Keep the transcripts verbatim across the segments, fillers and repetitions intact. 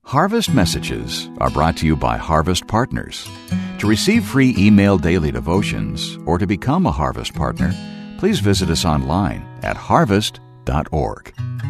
Harvest Messages are brought to you by Harvest Partners. To receive free email daily devotions or to become a Harvest Partner, please visit us online at harvest dot org.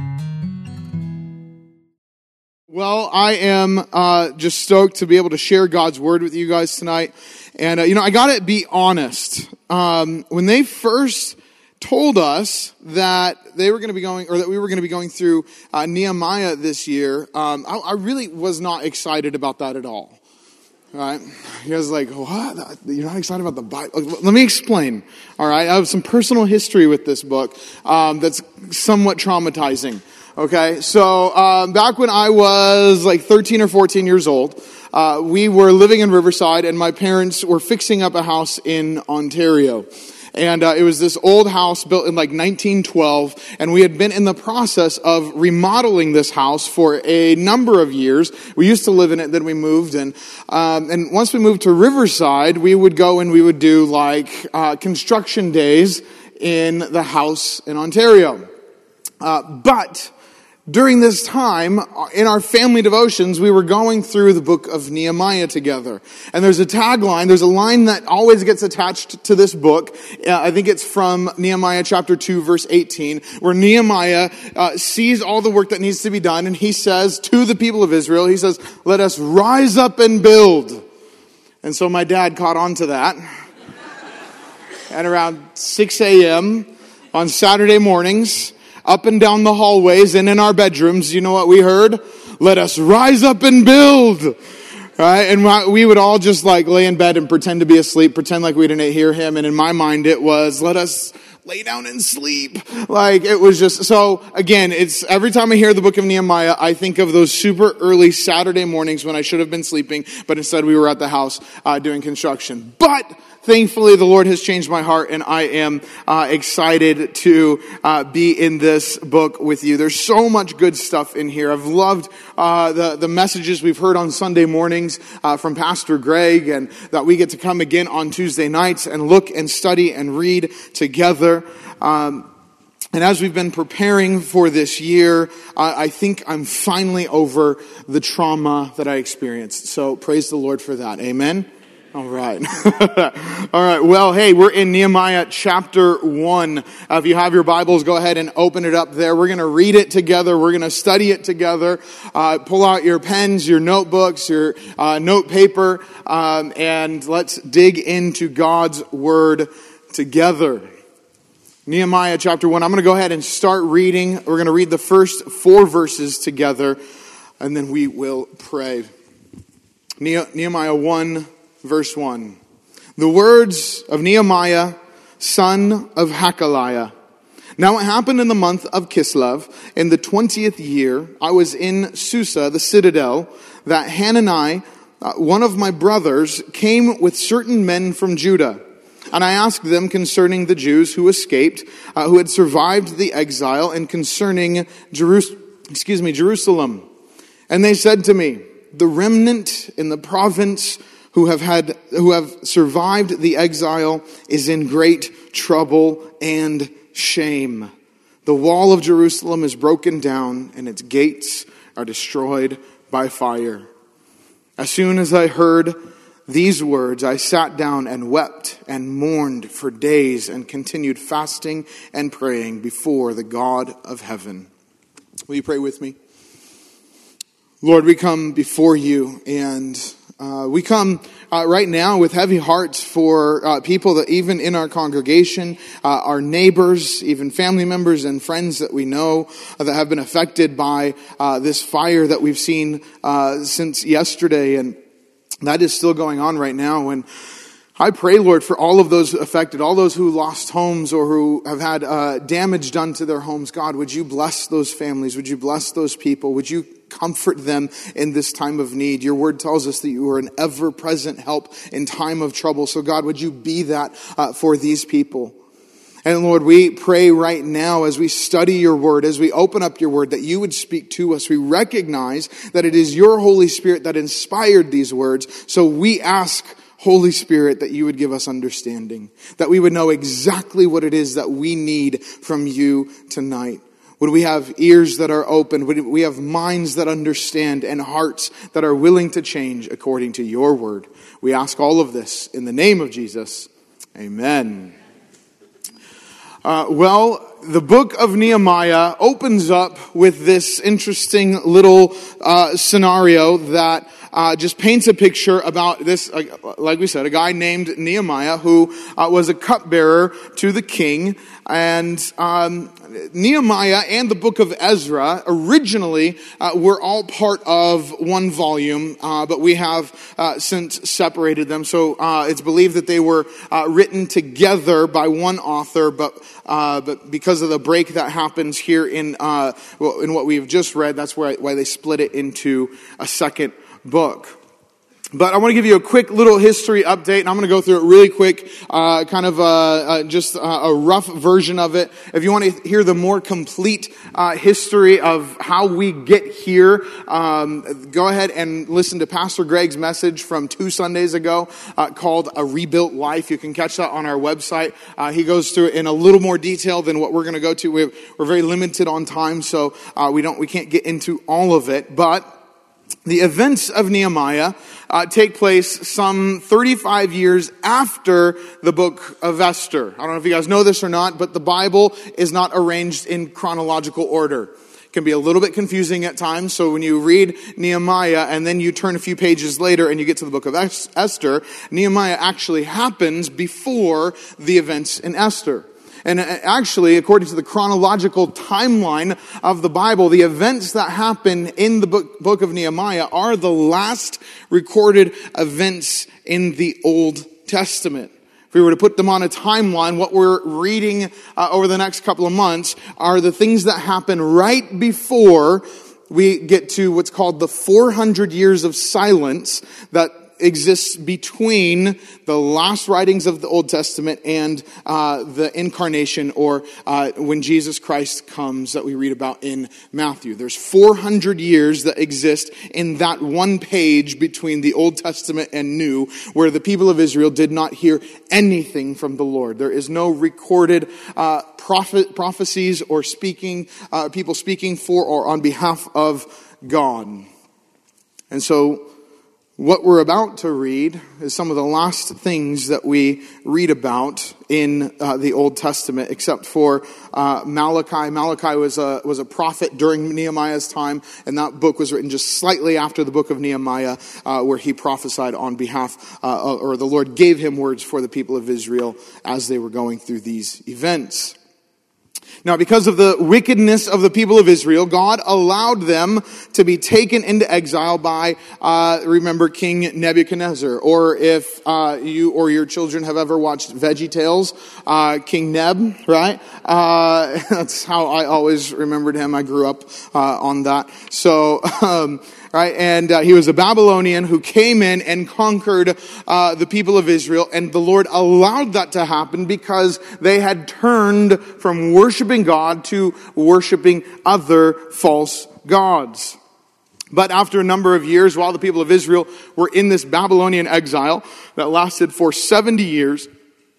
Well, I am uh, just stoked to be able to share God's Word with you guys tonight. And, uh, you know, I got to be honest. Um, when they first told us that they were going to be going, or that we were going to be going through uh, Nehemiah this year, um, I, I really was not excited about that at all. All right? You guys are like, what? You're not excited about the Bible? Let me explain. All right? I have some personal history with this book um, that's somewhat traumatizing. Okay? So, um, back when I was like thirteen or fourteen years old, uh, we were living in Riverside, and my parents were fixing up a house in Ontario. And uh, it was this old house built in like nineteen twelve, and we had been in the process of remodeling this house for a number of years. We used to live in it, then we moved, and um, and once we moved to Riverside, we would go and we would do like uh, construction days in the house in Ontario. Uh, but during this time, in our family devotions, we were going through the book of Nehemiah together. And there's a tagline, there's a line that always gets attached to this book. Uh, I think it's from Nehemiah chapter two, verse eighteen, where Nehemiah uh, sees all the work that needs to be done, and he says to the people of Israel, he says, "Let us rise up and build." And so my dad caught on to that. At around six a.m. on Saturday mornings, up and down the hallways and in our bedrooms, you know what we heard? Let us rise up and build. Right? And we would all just like lay in bed and pretend to be asleep, pretend like we didn't hear him. And in my mind it was, let us lay down and sleep. Like it was just, so again, it's every time I hear the book of Nehemiah, I think of those super early Saturday mornings when I should have been sleeping, but instead we were at the house uh, doing construction. But thankfully, the Lord has changed my heart, and I am uh, excited to uh, be in this book with you. There's so much good stuff in here. I've loved uh, the, the messages we've heard on Sunday mornings uh, from Pastor Greg, and that we get to come again on Tuesday nights and look and study and read together. Um, and as we've been preparing for this year, uh, I think I'm finally over the trauma that I experienced. So praise the Lord for that. Amen. All right. All right. Well, hey, we're in Nehemiah chapter one. Uh, if you have your Bibles, go ahead and open it up there. We're going to read it together. We're going to study it together. Uh, pull out your pens, your notebooks, your uh, note paper, um, and let's dig into God's Word together. Nehemiah chapter one. I'm going to go ahead and start reading. We're going to read the first four verses together, and then we will pray. Nehemiah one. Verse one. The words of Nehemiah, son of Hakaliah. Now it happened in the month of Kislev, in the twentieth year, I was in Susa, the citadel, that Hanani, uh, one of my brothers, came with certain men from Judah. And I asked them concerning the Jews who escaped, uh, who had survived the exile, and concerning Jerus- excuse me, Jerusalem. And they said to me, the remnant in the province who have had, who have survived the exile is in great trouble and shame. The wall of Jerusalem is broken down and its gates are destroyed by fire. As soon as I heard these words, I sat down and wept and mourned for days and continued fasting and praying before the God of heaven. Will you pray with me? Lord, we come before you, and Uh, we come uh, right now with heavy hearts for uh, people that even in our congregation, uh, our neighbors, even family members and friends that we know uh, that have been affected by uh, this fire that we've seen uh, since yesterday, and that is still going on right now. And I pray, Lord, for all of those affected, all those who lost homes or who have had uh, damage done to their homes. God, would you bless those families? Would you bless those people? Would you comfort them in this time of need? Your word tells us that you are an ever-present help in time of trouble. So God, would you be that uh, for these people? And Lord, we pray right now as we study your word, as we open up your word, that you would speak to us. We recognize that it is your Holy Spirit that inspired these words. So we ask, Holy Spirit, that you would give us understanding, that we would know exactly what it is that we need from you tonight. Would we have ears that are open? Would we have minds that understand and hearts that are willing to change according to your word? We ask all of this in the name of Jesus. Amen. Uh, well, the book of Nehemiah opens up with this interesting little uh, scenario that uh, just paints a picture about this, uh, like we said, a guy named Nehemiah who uh, was a cupbearer to the king. And um, Nehemiah and the book of Ezra originally uh, were all part of one volume, uh, but we have uh, since separated them. So uh, it's believed that they were uh, written together by one author, but uh, but because of the break that happens here in uh, well, in what we've just read, that's why why they split it into a second book. But I want to give you a quick little history update, and I'm going to go through it really quick, uh, kind of uh, uh, just uh, a rough version of it. If you want to hear the more complete uh, history of how we get here, um, go ahead and listen to Pastor Greg's message from two Sundays ago uh, called A Rebuilt Life. You can catch that on our website. Uh, he goes through it in a little more detail than what we're going to go to. We're, we're very limited on time, so uh, we don't we can't get into all of it, but the events of Nehemiah uh, take place some thirty-five years after the book of Esther. I don't know if you guys know this or not, but the Bible is not arranged in chronological order. It can be a little bit confusing at times. So when you read Nehemiah and then you turn a few pages later and you get to the book of Esther, Nehemiah actually happens before the events in Esther. And actually, according to the chronological timeline of the Bible, the events that happen in the book, book of Nehemiah are the last recorded events in the Old Testament. If we were to put them on a timeline, what we're reading uh, over the next couple of months are the things that happen right before we get to what's called the four hundred years of silence that exists between the last writings of the Old Testament and uh, the incarnation, or uh, when Jesus Christ comes, that we read about in Matthew. There's four hundred years that exist in that one page between the Old Testament and New, where the people of Israel did not hear anything from the Lord. There is no recorded uh, prophet, prophecies or speaking, uh, people speaking for or on behalf of God. And so what we're about to read is some of the last things that we read about in uh, the Old Testament, except for uh, Malachi. Malachi was a was a prophet during Nehemiah's time, and that book was written just slightly after the book of Nehemiah, uh, where he prophesied on behalf, uh, or the Lord gave him words for the people of Israel as they were going through these events. Now, because of the wickedness of the people of Israel, God allowed them to be taken into exile by, uh, remember, King Nebuchadnezzar. Or if uh, you or your children have ever watched VeggieTales, uh, King Neb, right? Uh, that's how I always remembered him. I grew up uh, on that. So, um, right, and uh, he was a Babylonian who came in and conquered uh, the people of Israel, and the Lord allowed that to happen because they had turned from worshiping God to worshiping other false gods. But after a number of years, while the people of Israel were in this Babylonian exile that lasted for seventy years,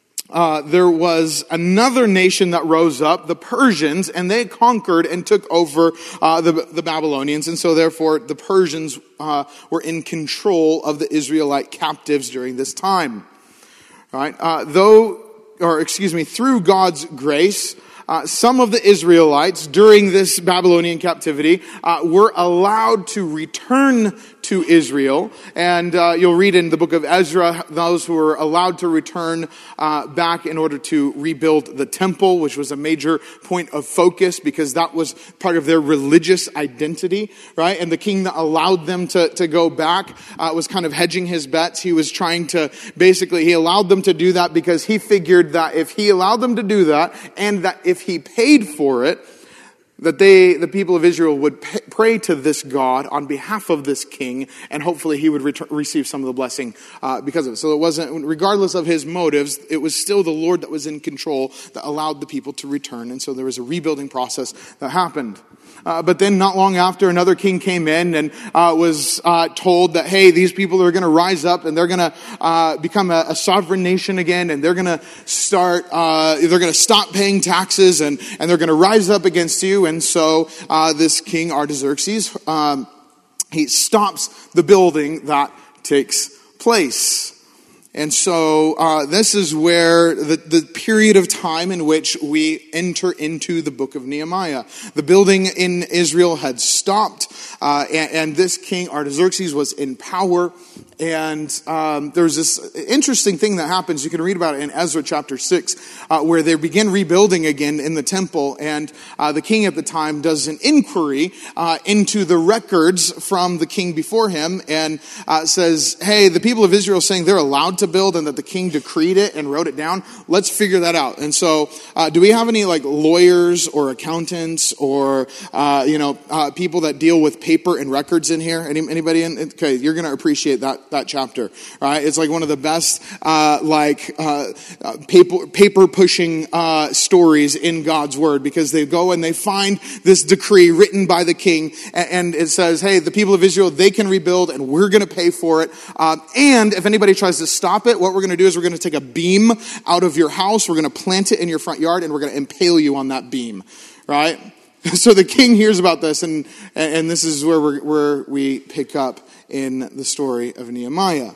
Uh, there was another nation that rose up, the Persians, and they conquered and took over uh, the, the Babylonians. And so therefore the Persians uh, were in control of the Israelite captives during this time. All right? Uh, though, or excuse me, through God's grace, Uh, some of the Israelites during this Babylonian captivity uh, were allowed to return to Israel. And uh, you'll read in the book of Ezra, those who were allowed to return uh, back in order to rebuild the temple, which was a major point of focus because that was part of their religious identity, right? And the king that allowed them to, to go back uh, was kind of hedging his bets. He was trying to, basically, he allowed them to do that because he figured that if he allowed them to do that, and that if he paid for it, that they, the people of Israel, would pay, pray to this God on behalf of this king, and hopefully he would return, receive some of the blessing uh, because of it. So it wasn't, regardless of his motives, it was still the Lord that was in control that allowed the people to return. And so there was a rebuilding process that happened. Uh, but then not long after, another king came in and uh, was uh, told that, hey, these people are going to rise up and they're going to uh, become a, a sovereign nation again, and they're going to start, uh, they're going to stop paying taxes, and, and they're going to rise up against you. And so uh, this king Artaxerxes, um, he stops the building that takes place. And so uh, this is where the, the period of time in which we enter into the book of Nehemiah. The building in Israel had stopped, uh, and, and this king Artaxerxes was in power. And um, there's this interesting thing that happens. You can read about it in Ezra chapter six, uh, where they begin rebuilding again in the temple. And uh, the king at the time does an inquiry uh, into the records from the king before him, and uh, says, hey, the people of Israel are saying they're allowed to build and that the king decreed it and wrote it down. Let's figure that out. And so uh, do we have any like lawyers or accountants or, uh, you know, uh, people that deal with paper and records in here? Any, anybody in? Okay, you're going to appreciate that. that chapter, right? It's like one of the best, uh, like, uh, uh, paper, paper pushing, uh, stories in God's word, because they go and they find this decree written by the king, and, and it says, hey, the people of Israel, they can rebuild and we're going to pay for it. Um, and if anybody tries to stop it, what we're going to do is we're going to take a beam out of your house, we're going to plant it in your front yard, and we're going to impale you on that beam, right? So the king hears about this, and, and this is where we're, where we pick up in the story of Nehemiah.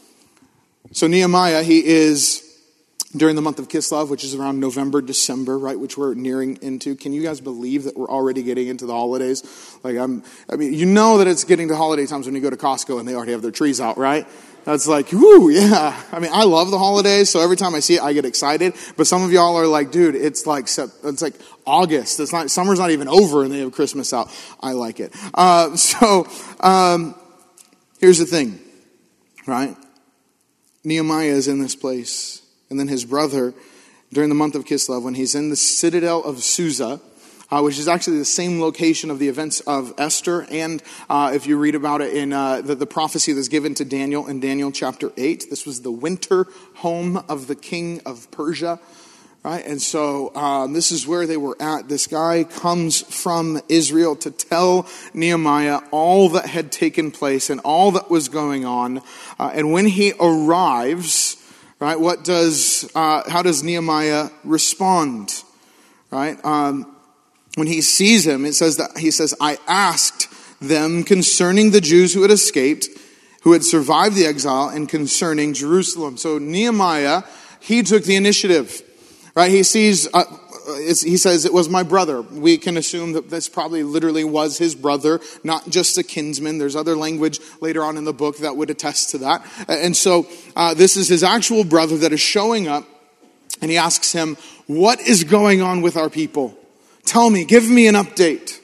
So Nehemiah, he is during the month of Kislev, which is around November, December, right, which we're nearing into. Can you guys believe that we're already getting into the holidays? Like, I'm, I mean, you know that it's getting to holiday times when you go to Costco and they already have their trees out, right? That's like, whoo, yeah. I mean, I love the holidays, so every time I see it, I get excited. But some of y'all are like, dude, it's like it's like August. It's not, summer's not even over, and they have Christmas out. I like it. Uh, so, um, here's the thing, right? Nehemiah is in this place, and then his brother, during the month of Kislev, when he's in the citadel of Susa, Uh, which is actually the same location of the events of Esther, and uh, if you read about it in uh, the, the prophecy that's given to Daniel in Daniel chapter eight, this was the winter home of the king of Persia, right? And so um, this is where they were at. This guy comes from Israel to tell Nehemiah all that had taken place and all that was going on, uh, and when he arrives, right, what does uh, how does Nehemiah respond, right? Um, When he sees him, it says that he says, I asked them concerning the Jews who had escaped, who had survived the exile, and concerning Jerusalem. So Nehemiah, he took the initiative, right? He sees, uh, he says, it was my brother. We can assume that this probably literally was his brother, not just a kinsman. There's other language later on in the book that would attest to that. And so uh, this is his actual brother that is showing up, and he asks him, what is going on with our people? Tell me, give me an update.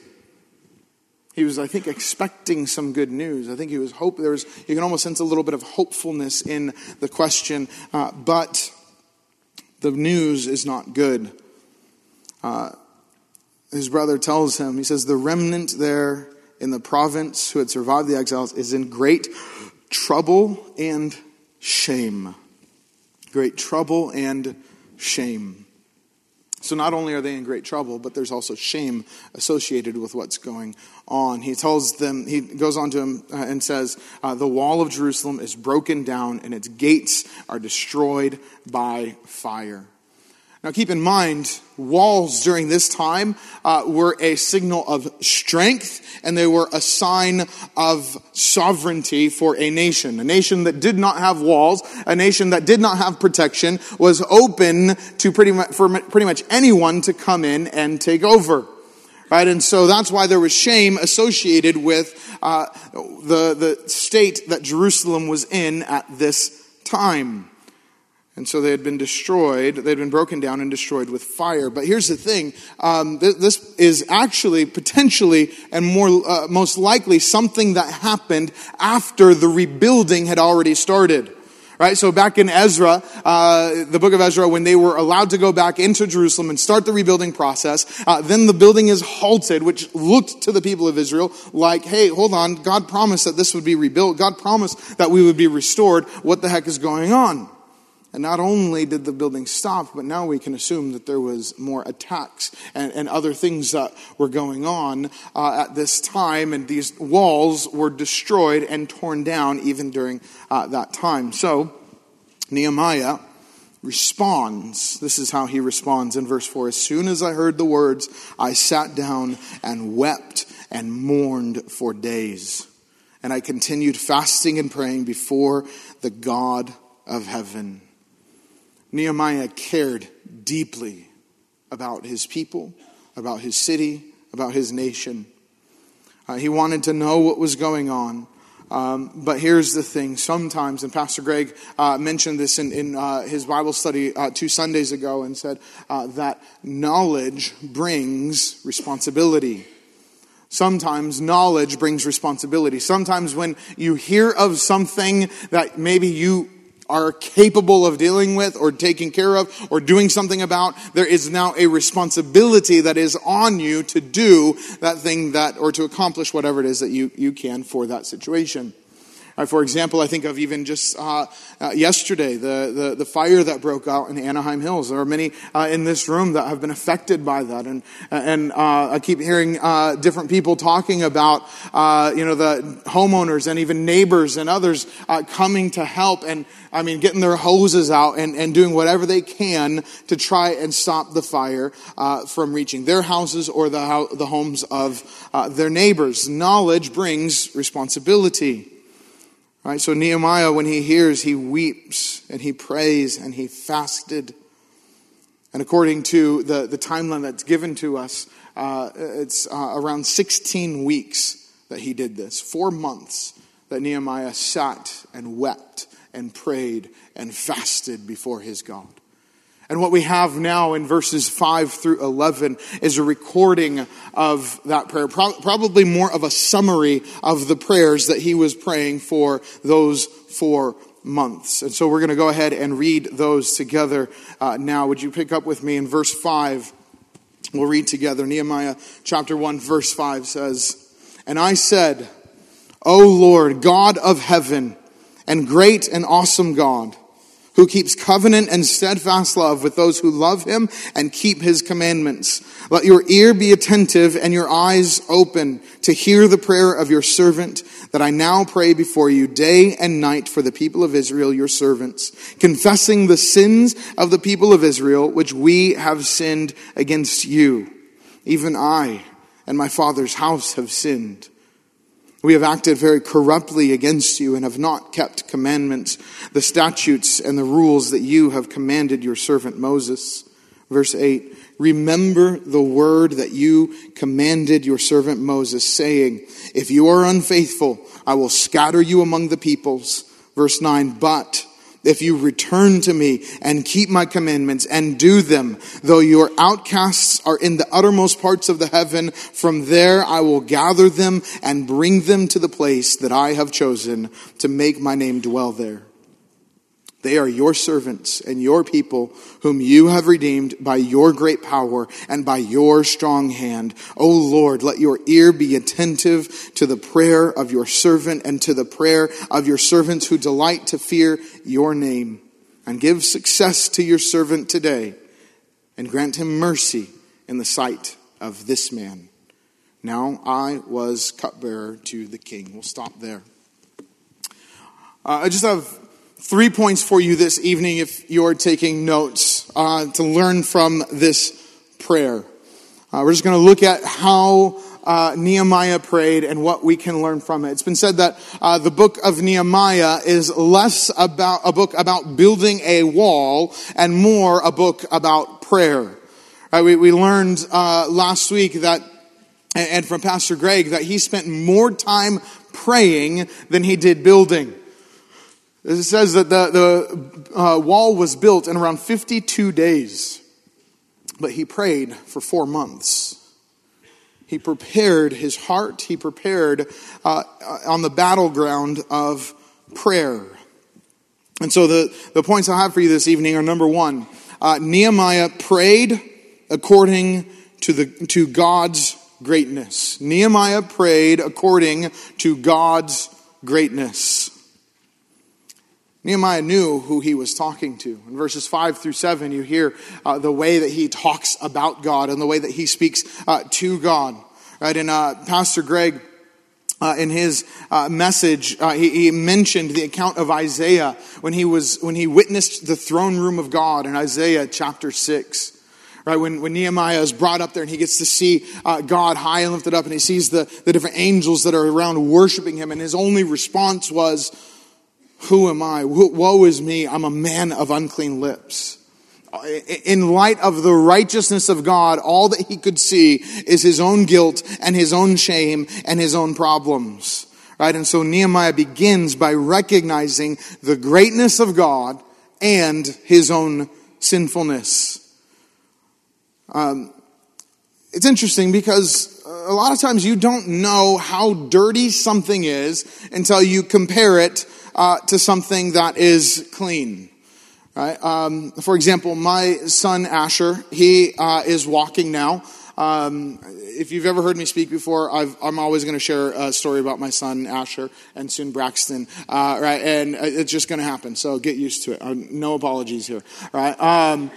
He was, I think, expecting some good news. I think he was hope. There was, you can almost sense a little bit of hopefulness in the question, uh, but the news is not good. Uh, his brother tells him, he says, the remnant there in the province who had survived the exiles is in great trouble and shame. Great trouble and shame. So not only are they in great trouble, but there's also shame associated with what's going on. He tells them, he goes on to him uh, and says, uh, the wall of Jerusalem is broken down and its gates are destroyed by fire. Now keep in mind, walls during this time uh, were a signal of strength, and they were a sign of sovereignty for a nation. A nation that did not have walls, a nation that did not have protection, was open to pretty much, for pretty much anyone to come in and take over. Right, and so that's why there was shame associated with uh, the, the state that Jerusalem was in at this time. And so they had been destroyed, they had been broken down and destroyed with fire. But here's the thing, um, th- this is actually potentially and more uh, most likely something that happened after the rebuilding had already started. Right, so back in Ezra, uh, the book of Ezra, when they were allowed to go back into Jerusalem and start the rebuilding process, uh, then the building is halted, which looked to the people of Israel like, hey, hold on, God promised that this would be rebuilt. God promised that we would be restored. What the heck is going on? And not only did the building stop, but now we can assume that there was more attacks and, and other things that were going on uh, at this time. And these walls were destroyed and torn down even during uh, that time. So Nehemiah responds. This is how he responds in verse four. As soon as I heard the words, I sat down and wept and mourned for days. And I continued fasting and praying before the God of heaven. Nehemiah cared deeply about his people, about his city, about his nation. Uh, he wanted to know what was going on. Um, but here's the thing. Sometimes, and Pastor Greg uh, mentioned this in, in uh, his Bible study uh, two Sundays ago and said uh, that knowledge brings responsibility. Sometimes knowledge brings responsibility. Sometimes when you hear of something that maybe you are capable of dealing with or taking care of or doing something about, there is now a responsibility that is on you to do that thing that, or to accomplish whatever it is that you, you can for that situation. Uh, for example, I think of even just uh, uh, yesterday, the, the, the fire that broke out in Anaheim Hills. There are many uh, in this room that have been affected by that. And and uh, I keep hearing uh, different people talking about, uh, you know, the homeowners and even neighbors and others uh, coming to help. And, I mean, getting their hoses out and, and doing whatever they can to try and stop the fire uh, from reaching their houses or the, ho- the homes of uh, their neighbors. Knowledge brings responsibility. Right, so Nehemiah, when he hears, he weeps and he prays and he fasted. And according to the, the timeline that's given to us, uh, it's uh, around sixteen weeks that he did this. Four months that Nehemiah sat and wept and prayed and fasted before his God. And what we have now in verses five through eleven is a recording of that prayer. Pro- probably more of a summary of the prayers that he was praying for those four months. And so we're going to go ahead and read those together uh, now. Would you pick up with me in verse five? We'll read together. Nehemiah chapter one verse five says, "And I said, O Lord, God of heaven, and great and awesome God, who keeps covenant and steadfast love with those who love him and keep his commandments. Let your ear be attentive and your eyes open to hear the prayer of your servant, that I now pray before you day and night for the people of Israel, your servants, confessing the sins of the people of Israel, which we have sinned against you. Even I and my father's house have sinned. We have acted very corruptly against you and have not kept commandments, the statutes and the rules that you have commanded your servant Moses." Verse eight, "Remember the word that you commanded your servant Moses, saying, if you are unfaithful, I will scatter you among the peoples." Verse nine, "But if you return to me and keep my commandments and do them, though your outcasts are in the uttermost parts of the heaven, from there I will gather them and bring them to the place that I have chosen to make my name dwell there. They are your servants and your people, whom you have redeemed by your great power and by your strong hand. O Lord, let your ear be attentive to the prayer of your servant and to the prayer of your servants who delight to fear your name. And give success to your servant today, and grant him mercy in the sight of this man. Now I was cupbearer to the king." We'll stop there. Uh, I just have three points for you this evening if you're taking notes uh, to learn from this prayer. Uh, we're just going to look at how uh, Nehemiah prayed and what we can learn from it. It's been said that uh, the book of Nehemiah is less about a book about building a wall and more a book about prayer. Right, we, we learned uh, last week that, and from Pastor Greg, that he spent more time praying than he did building. It says that the, the uh, wall was built in around fifty-two days, but he prayed for four months. He prepared his heart. He prepared uh, on the battleground of prayer. And so the, the points I have for you this evening are, number one, uh, Nehemiah prayed according to the to God's greatness. Nehemiah prayed according to God's greatness. Nehemiah knew who he was talking to. In verses five through seven, you hear uh, the way that he talks about God and the way that he speaks uh, to God. Right? And uh, Pastor Greg, uh, in his uh, message, uh, he, he mentioned the account of Isaiah when he was when he witnessed the throne room of God in Isaiah chapter six. Right, when, when Nehemiah is brought up there and he gets to see uh, God high and lifted up, and he sees the, the different angels that are around worshiping him, and his only response was, "Who am I? Woe is me. I'm a man of unclean lips." In light of the righteousness of God, all that he could see is his own guilt and his own shame and his own problems. Right, and so Nehemiah begins by recognizing the greatness of God and his own sinfulness. Um, it's interesting because a lot of times you don't know how dirty something is until you compare it uh, to something that is clean. Right? Um, for example, my son Asher, he uh, is walking now. Um, if you've ever heard me speak before, I've, I'm always going to share a story about my son Asher and soon Braxton. Uh, right, and it's just going to happen. So get used to it. Uh, no apologies here. Right. Um,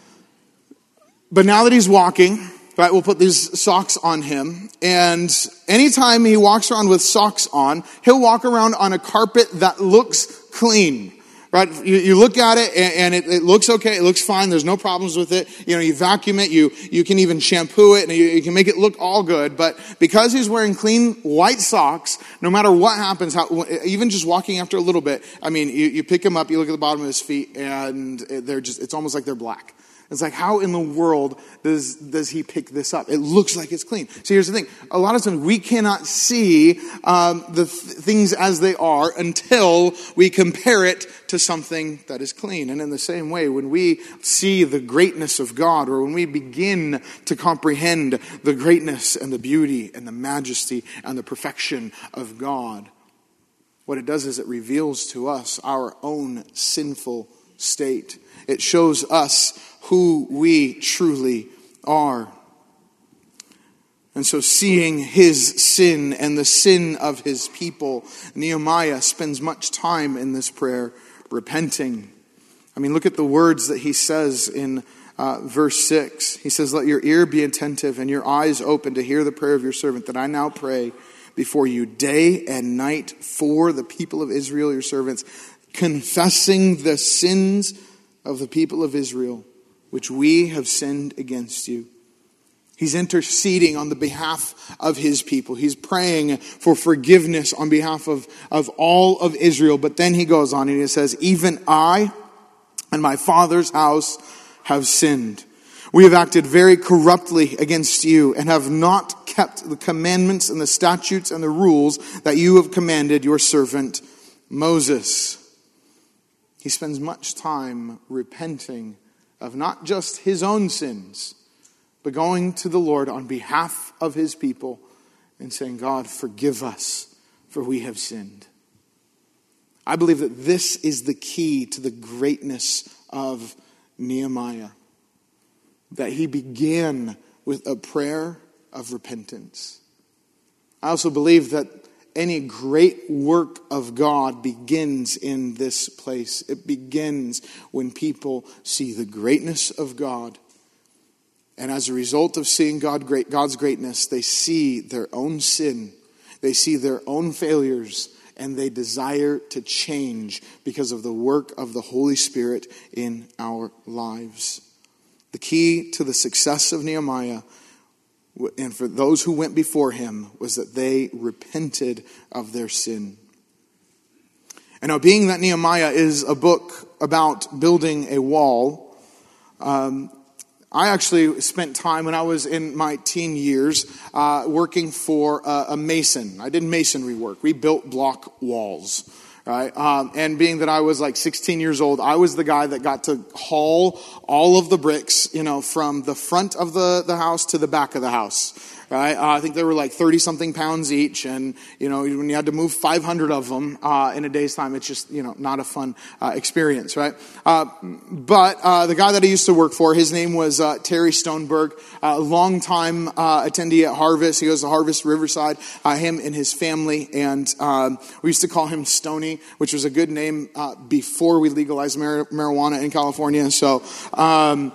But now that he's walking, right, we'll put these socks on him. And anytime he walks around with socks on, he'll walk around on a carpet that looks clean. Right? You, you look at it and, and it, it looks okay. It looks fine. There's no problems with it. You know, you vacuum it. You, you can even shampoo it and you, you can make it look all good. But because he's wearing clean white socks, no matter what happens, how, even just walking after a little bit, I mean, you, you pick him up, you look at the bottom of his feet and they're just, it's almost like they're black. It's like, how in the world does does he pick this up? It looks like it's clean. So here's the thing. A lot of times we cannot see um, the th- things as they are until we compare it to something that is clean. And in the same way, when we see the greatness of God, or when we begin to comprehend the greatness and the beauty and the majesty and the perfection of God, what it does is it reveals to us our own sinful state. It shows us who we truly are. And so seeing his sin and the sin of his people, Nehemiah spends much time in this prayer repenting. I mean, look at the words that he says in uh, verse six. He says, "Let your ear be attentive and your eyes open to hear the prayer of your servant that I now pray before you day and night for the people of Israel, your servants, confessing the sins of the people of Israel, which we have sinned against you." He's interceding on the behalf of his people. He's praying for forgiveness on behalf of, of all of Israel. But then he goes on and he says, "Even I and my father's house have sinned. We have acted very corruptly against you and have not kept the commandments and the statutes and the rules that you have commanded your servant Moses." He spends much time repenting of not just his own sins, but going to the Lord on behalf of his people and saying, "God, forgive us, for we have sinned." I believe that this is the key to the greatness of Nehemiah. That he began with a prayer of repentance. I also believe that any great work of God begins in this place. It begins when people see the greatness of God. And as a result of seeing God great, God's greatness, they see their own sin. They see their own failures. And they desire to change because of the work of the Holy Spirit in our lives. The key to the success of Nehemiah, and for those who went before him, was that they repented of their sin. And now, being that Nehemiah is a book about building a wall, um, I actually spent time when I was in my teen years uh, working for a, a mason. I did masonry work. We built block walls. Right? Um, and being that I was like sixteen years old, I was the guy that got to haul all of the bricks, you know, from the front of the, the house to the back of the house. right? Uh, I think they were like thirty something pounds each. And, you know, when you had to move five hundred of them uh, in a day's time, it's just, you know, not a fun uh, experience, right? Uh, but uh, the guy that I used to work for, his name was uh, Terry Stoneberg, a longtime uh, attendee at Harvest. He goes to Harvest Riverside, uh, him and his family. And um, we used to call him Stoney, which was a good name uh, before we legalized mar- marijuana in California. So, um,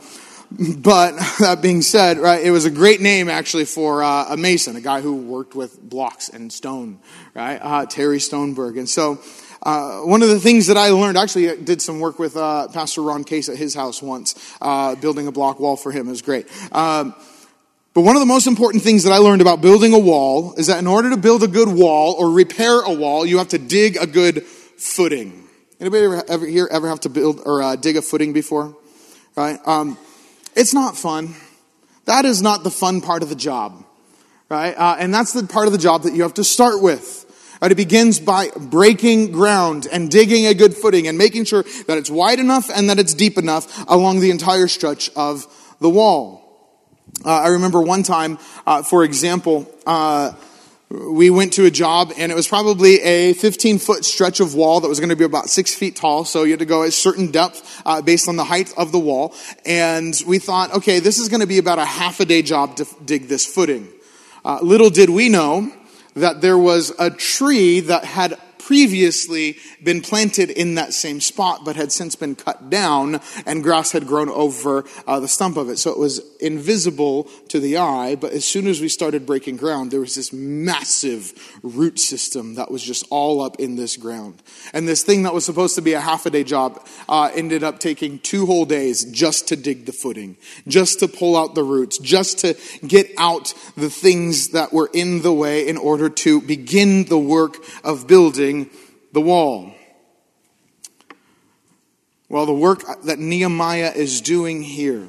but that being said, right, it was a great name actually for uh, a mason, a guy who worked with blocks and stone, right? Uh, Terry Stoneberg. And so uh, one of the things that I learned, actually I did some work with uh, Pastor Ron Case at his house once, uh, building a block wall for him. It was great. Um, but one of the most important things that I learned about building a wall is that in order to build a good wall or repair a wall, you have to dig a good footing. Anybody ever, ever here ever have to build or uh, dig a footing before? Right? Um, It's not fun. That is not the fun part of the job, right? Uh, and that's the part of the job that you have to start with. Right? It begins by breaking ground and digging a good footing and making sure that it's wide enough and that it's deep enough along the entire stretch of the wall. Uh, I remember one time, uh, for example, uh, we went to a job and it was probably a fifteen foot stretch of wall that was going to be about six feet tall. So you had to go a certain depth uh, based on the height of the wall. And we thought, okay, this is going to be about a half a day job to dig this footing. Uh, little did we know that there was a tree that had previously been planted in that same spot, but had since been cut down and grass had grown over uh, the stump of it. So it was invisible to the eye, but as soon as we started breaking ground, there was this massive root system that was just all up in this ground. And this thing that was supposed to be a half a day job uh, ended up taking two whole days just to dig the footing, just to pull out the roots, just to get out the things that were in the way in order to begin the work of building the wall. Well, the work that Nehemiah is doing here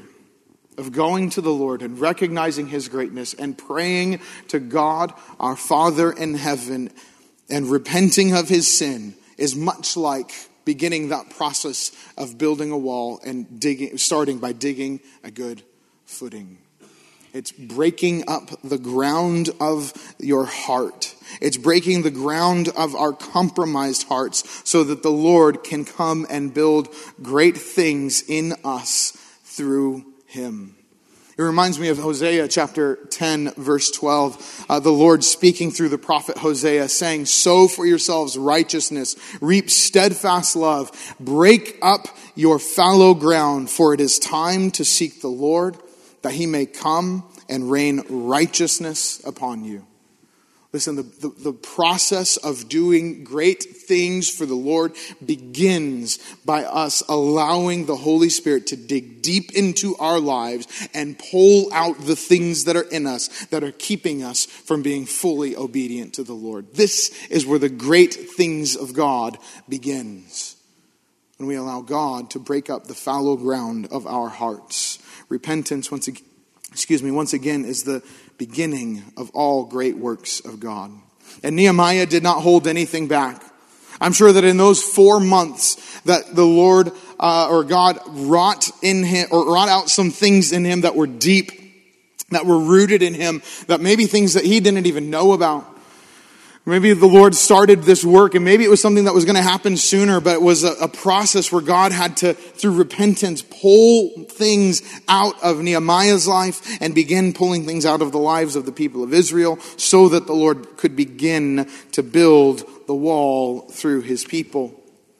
of going to the Lord and recognizing his greatness and praying to God, our Father in heaven, and repenting of his sin is much like beginning that process of building a wall and digging, starting by digging a good footing. It's breaking up the ground of your heart. It's breaking the ground of our compromised hearts so that the Lord can come and build great things in us through him. It reminds me of Hosea chapter ten, verse twelve. Uh, the Lord speaking through the prophet Hosea saying, "Sow for yourselves righteousness, reap steadfast love, break up your fallow ground, for it is time to seek the Lord, that he may come and rain righteousness upon you." Listen, the, the, the process of doing great things for the Lord begins by us allowing the Holy Spirit to dig deep into our lives and pull out the things that are in us that are keeping us from being fully obedient to the Lord. This is where the great things of God begins. When we allow God to break up the fallow ground of our hearts. Repentance, once again, excuse me, once again, is the beginning of all great works of God. And Nehemiah did not hold anything back. I'm sure that in those four months that the Lord uh, or God wrought in him, or wrought out some things in him that were deep, that were rooted in him, that maybe things that he didn't even know about. Maybe the Lord started this work and maybe it was something that was going to happen sooner, but it was a, a process where God had to, through repentance, pull things out of Nehemiah's life and begin pulling things out of the lives of the people of Israel so that the Lord could begin to build the wall through his people.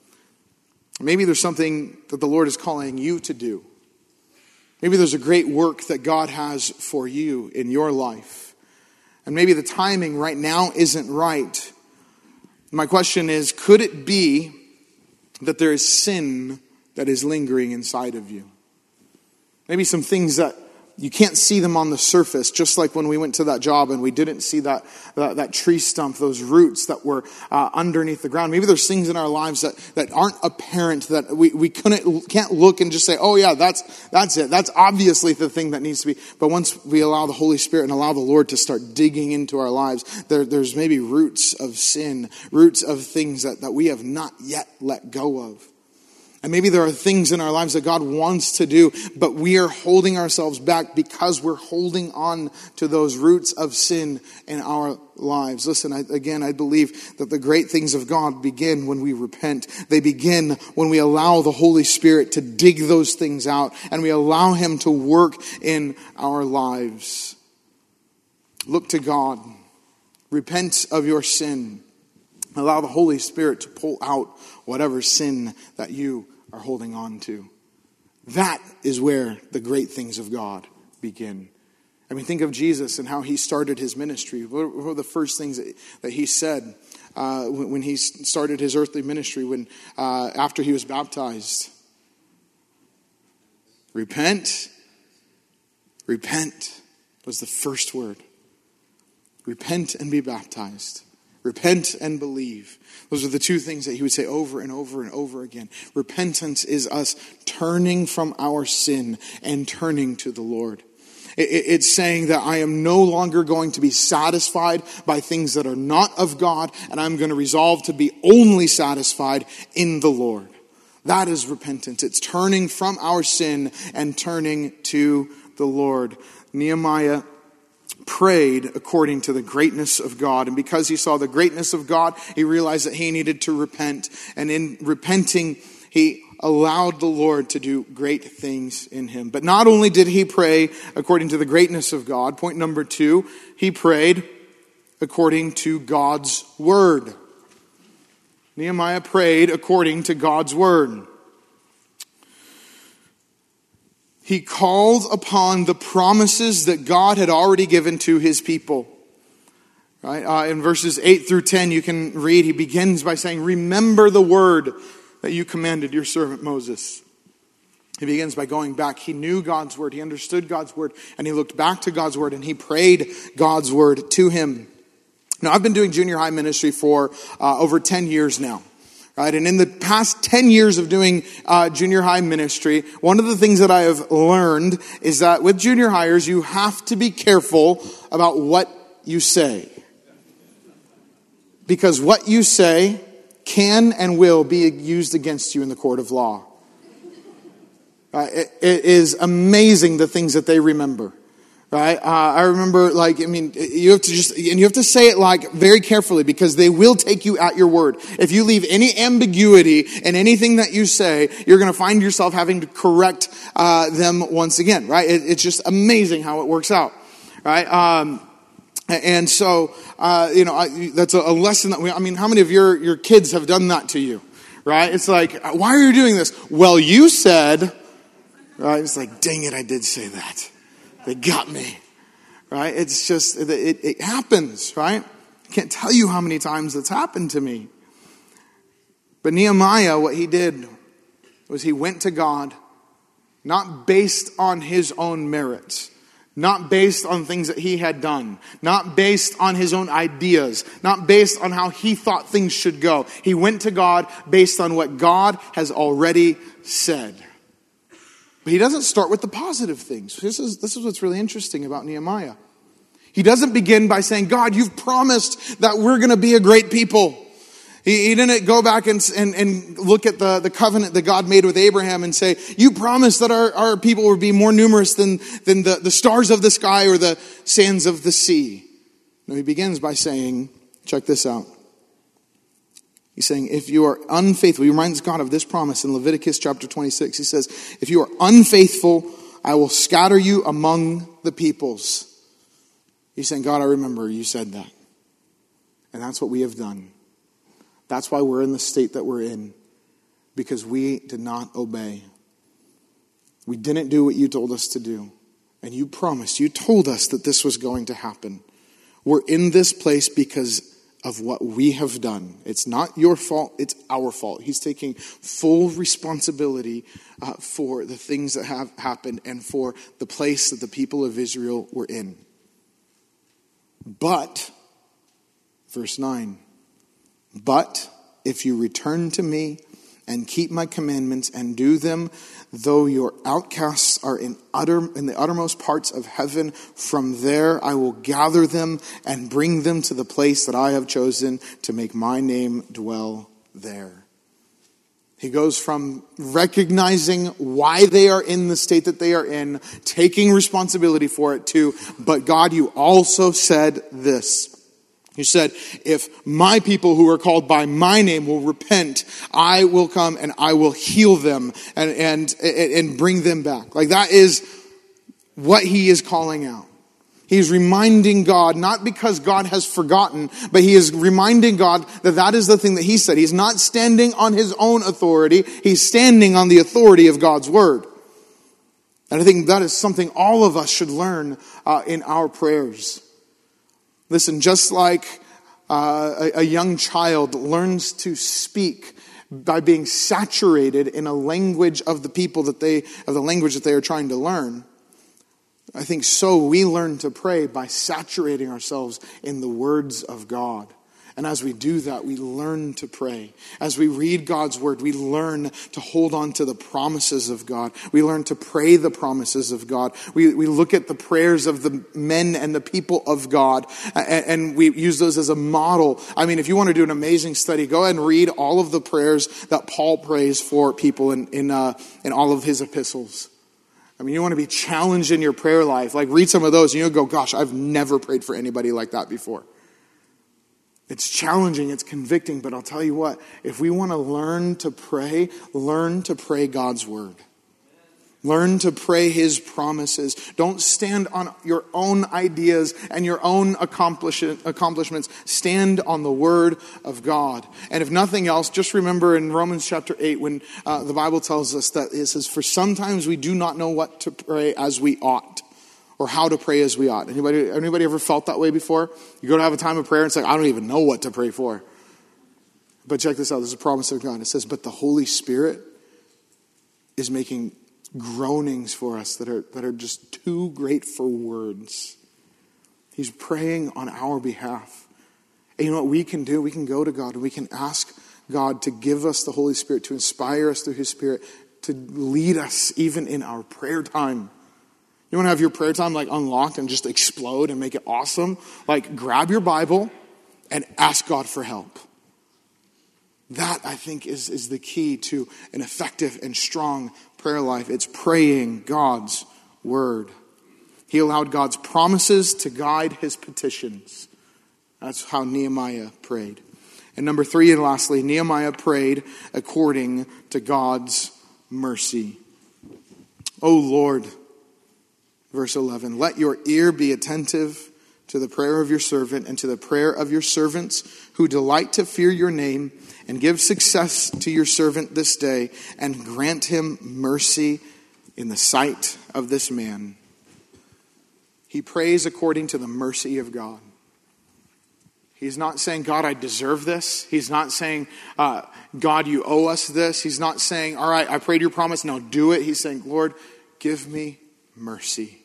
Maybe there's something that the Lord is calling you to do. Maybe there's a great work that God has for you in your life. And maybe the timing right now isn't right. My question is, could it be that there is sin that is lingering inside of you? Maybe some things that you can't see them on the surface, just like when we went to that job and we didn't see that that, that tree stump, those roots that were uh, underneath the ground. Maybe there's things in our lives that, that aren't apparent, that we, we couldn't can't look and just say, oh yeah, that's that's it. That's obviously the thing that needs to be. But once we allow the Holy Spirit and allow the Lord to start digging into our lives, there, there's maybe roots of sin, roots of things that, that we have not yet let go of. And maybe there are things in our lives that God wants to do, but we are holding ourselves back because we're holding on to those roots of sin in our lives. Listen, I, again, I believe that the great things of God begin when we repent. They begin when we allow the Holy Spirit to dig those things out and we allow Him to work in our lives. Look to God. Repent of your sin. Allow the Holy Spirit to pull out whatever sin that you are holding on to. That is where the great things of God begin. I mean, think of Jesus and how He started His ministry. What were the first things that, that He said uh, when, when He started His earthly ministry, when uh, after He was baptized? Repent. Repent was the first word. Repent and be baptized. Repent and believe. Those are the two things that He would say over and over and over again. Repentance is us turning from our sin and turning to the Lord. It's saying that I am no longer going to be satisfied by things that are not of God, and I'm going to resolve to be only satisfied in the Lord. That is repentance. It's turning from our sin and turning to the Lord. Nehemiah prayed according to the greatness of God. And because he saw the greatness of God, he realized that he needed to repent. And in repenting, he allowed the Lord to do great things in him. But not only did he pray according to the greatness of God, point number two, he prayed according to God's word. Nehemiah prayed according to God's word. He called upon the promises that God had already given to His people. Right? Uh, in verses eight through ten, you can read, he begins by saying, remember the word that you commanded your servant Moses. He begins by going back. He knew God's word. He understood God's word. And he looked back to God's word and he prayed God's word to him. Now, I've been doing junior high ministry for uh, over ten years now. Right, and in the past ten years of doing uh, junior high ministry, one of the things that I have learned is that with junior hires, you have to be careful about what you say. Because what you say can and will be used against you in the court of law. Uh, it, it is amazing the things that they remember. Right? Uh, I remember, like, I mean, you have to just, and you have to say it, like, very carefully because they will take you at your word. If you leave any ambiguity in anything that you say, you're going to find yourself having to correct uh, them once again, right? It, it's just amazing how it works out, right? Um, and so, uh, you know, I, that's a, a lesson that we, I mean, how many of your, your kids have done that to you, right? It's like, why are you doing this? Well, you said, right? It's like, dang it, I did say that. They got me, right? It's just, it, it happens, right? I can't tell you how many times it's happened to me. But Nehemiah, what he did was he went to God, not based on his own merits, not based on things that he had done, not based on his own ideas, not based on how he thought things should go. He went to God based on what God has already said. But he doesn't start with the positive things. This is, this is what's really interesting about Nehemiah. He doesn't begin by saying, God, you've promised that we're going to be a great people. He, he didn't go back and, and, and look at the, the covenant that God made with Abraham and say, you promised that our, our people would be more numerous than, than the, the stars of the sky or the sands of the sea. No, he begins by saying, check this out. He's saying, if you are unfaithful, he reminds God of this promise in Leviticus chapter twenty-six. He says, if you are unfaithful, I will scatter you among the peoples. He's saying, God, I remember you said that. And that's what we have done. That's why we're in the state that we're in. Because we did not obey. We didn't do what you told us to do. And you promised, you told us that this was going to happen. We're in this place because of what we have done. It's not your fault, it's our fault. He's taking full responsibility uh, for the things that have happened and for the place that the people of Israel were in. But, verse nine, but if you return to me and keep my commandments and do them, though your outcasts are in utter in the uttermost parts of heaven, from there I will gather them and bring them to the place that I have chosen to make my name dwell there. He goes from recognizing why they are in the state that they are in, taking responsibility for it, to, but God, you also said this. You said, if my people who are called by my name will repent, I will come and I will heal them and, and, and bring them back. Like, that is what he is calling out. He's reminding God, not because God has forgotten, but he is reminding God that that is the thing that he said. He's not standing on his own authority. He's standing on the authority of God's word. And I think that is something all of us should learn uh, in our prayers. Listen, just like uh, a, a young child learns to speak by being saturated in a language of the people that they, of the language that they are trying to learn, I think so we learn to pray by saturating ourselves in the words of God. And as we do that, we learn to pray. As we read God's word, we learn to hold on to the promises of God. We learn to pray the promises of God. We, we look at the prayers of the men and the people of God, and, and we use those as a model. I mean, if you want to do an amazing study, go ahead and read all of the prayers that Paul prays for people in, in, uh, in all of his epistles. I mean, you want to be challenged in your prayer life. Like, read some of those and you'll go, gosh, I've never prayed for anybody like that before. It's challenging, it's convicting, but I'll tell you what, if we want to learn to pray, learn to pray God's word. Learn to pray his promises. Don't stand on your own ideas and your own accomplishments. Stand on the word of God. And if nothing else, just remember in Romans chapter eight when uh, the Bible tells us that it says, for sometimes we do not know what to pray as we ought, or how to pray as we ought. Anybody, anybody ever felt that way before? You go to have a time of prayer and it's like, I don't even know what to pray for. But check this out. There's a promise of God. It says, but the Holy Spirit is making groanings for us that are that are just too great for words. He's praying on our behalf. And you know what we can do? We can go to God and we can ask God to give us the Holy Spirit, to inspire us through his Spirit, to lead us even in our prayer time. You want to have your prayer time like unlocked and just explode and make it awesome? Like, grab your Bible and ask God for help. That, I think, is, is the key to an effective and strong prayer life. It's praying God's word. He allowed God's promises to guide his petitions. That's how Nehemiah prayed. And number three, and lastly, Nehemiah prayed according to God's mercy. O Lord, verse eleven, let your ear be attentive to the prayer of your servant and to the prayer of your servants who delight to fear your name, and give success to your servant this day, and grant him mercy in the sight of this man. He prays according to the mercy of God. He's not saying, God, I deserve this. He's not saying, uh, God, you owe us this. He's not saying, all right, I prayed your promise, now do it. He's saying, Lord, give me mercy.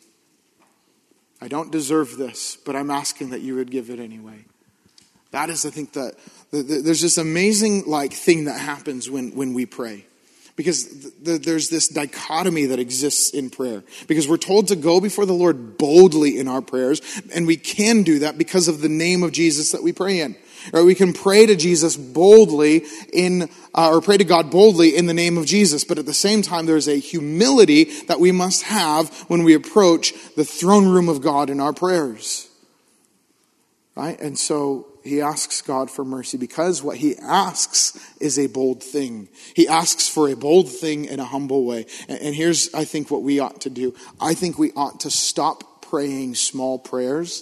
I don't deserve this, but I'm asking that you would give it anyway. That is, I think, that the, the, there's this amazing like thing that happens when, when we pray. Because the, the, there's this dichotomy that exists in prayer. Because we're told to go before the Lord boldly in our prayers. And we can do that because of the name of Jesus that we pray in. Or we can pray to Jesus boldly in, uh, or pray to God boldly in the name of Jesus. But at the same time, there's a humility that we must have when we approach the throne room of God in our prayers. Right? And so he asks God for mercy because what he asks is a bold thing. He asks for a bold thing in a humble way. And, and here's, I think, what we ought to do. I think we ought to stop praying small prayers.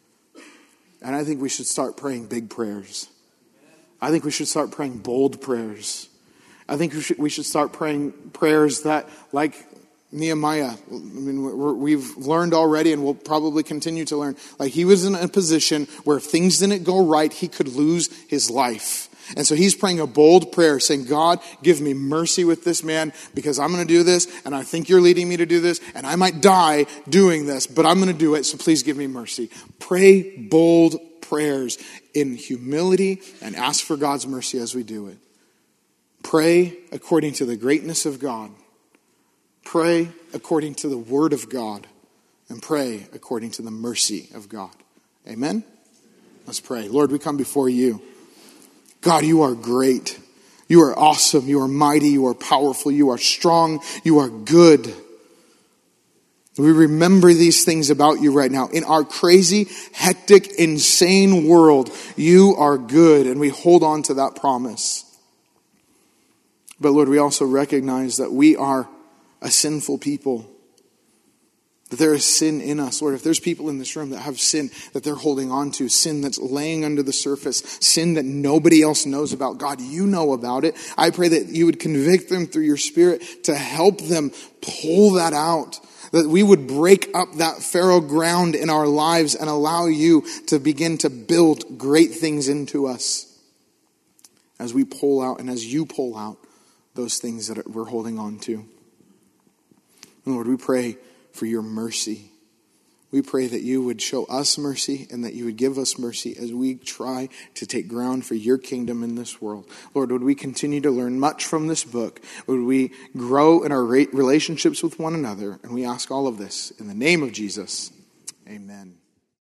And I think we should start praying big prayers. I think we should start praying bold prayers. I think we should, we should start praying prayers that, like Nehemiah, I mean, we're, we've learned already and we'll probably continue to learn. Like, he was in a position where if things didn't go right, he could lose his life. And so he's praying a bold prayer saying, God, give me mercy with this man because I'm going to do this and I think you're leading me to do this and I might die doing this, but I'm going to do it. So please give me mercy. Pray bold prayers in humility and ask for God's mercy as we do it. Pray according to the greatness of God. Pray according to the word of God. And pray according to the mercy of God. Amen? Let's pray. Lord, we come before you. God, you are great. You are awesome. You are mighty. You are powerful. You are strong. You are good. We remember these things about you right now. In our crazy, hectic, insane world, you are good, and we hold on to that promise. But Lord, we also recognize that we are a sinful people. That there is sin in us. Lord, if there's people in this room that have sin that they're holding on to, sin that's laying under the surface, sin that nobody else knows about, God, you know about it. I pray that you would convict them through your Spirit to help them pull that out. That we would break up that fallow ground in our lives and allow you to begin to build great things into us as we pull out and as you pull out those things that we're holding on to. And Lord, we pray for your mercy. We pray that you would show us mercy and that you would give us mercy as we try to take ground for your kingdom in this world. Lord, would we continue to learn much from this book? Would we grow in our relationships with one another? And we ask all of this in the name of Jesus. Amen.